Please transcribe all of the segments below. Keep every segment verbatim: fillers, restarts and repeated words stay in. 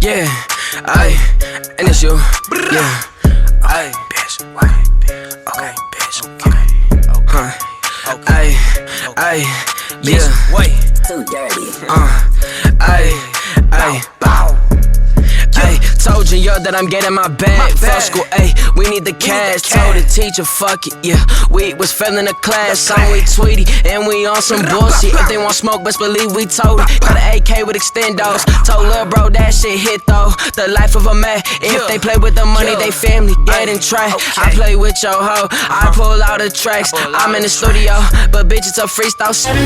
Yeah, aye, and it's you. Yeah, aye, bitch, okay, bitch, okay, huh, aye, aye, yeah, wait, Too dirty. uh, aye, aye, bow. Ay, told you, yo, that I'm getting my bag. Fuck school, ayy, we need the cash. Told the teacher, fuck it, yeah. We was failing the class. I'm with Tweety, and we on some bullshit. If they want smoke, best believe we told it. Got an A K with extendos. Told lil' bro that shit hit though. The life of a man. If they play with the money, they family getting track. I play with your hoe. I pull out the tracks. I'm in the studio, but bitch, it's a freestyle shit.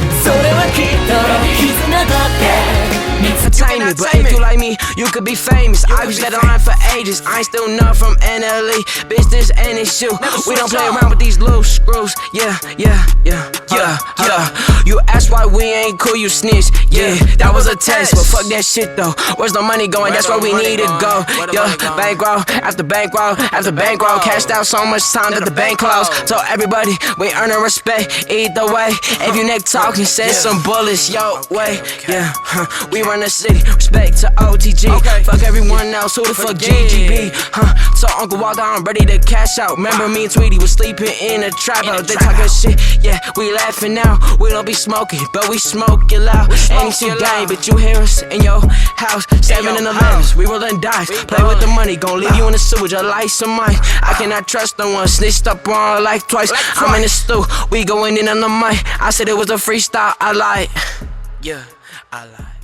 Entertainment, but if you like me, you could be famous. I was that line for ages. I ain't still none from N L E. Business and it's you. We don't play around with these loose screws. Yeah, yeah, yeah, yeah, yeah. You ask why we ain't cool, you snitch. Yeah, that was a test, but fuck that shit though. Where's the money going? That's where we need to go. Yeah, bankroll after bankroll after bankroll. Cashed out so much time that the bank closed. So everybody, we earning respect either way. If you neck talking, send some bullets your way. Yeah, huh. We run the city. Respect to O T G. Fuck everyone else, who the fuck G G B? Huh? So Uncle Walter, I'm ready to cash out. Remember me and Tweety was sleeping in a trap house. They talking shit, yeah, we laughing now. We don't be smoking, but we smoke it loud. Ain't shit gang, but you hear us in your house. Seven and elevens, we rollin' dice. Play with the money, gon' leave you in the sewage. I like some mic. I cannot trust no one. Snitched up on life twice. I'm in the stew, we going in on the mic. I said it was a freestyle. I lied. Yeah, I lied.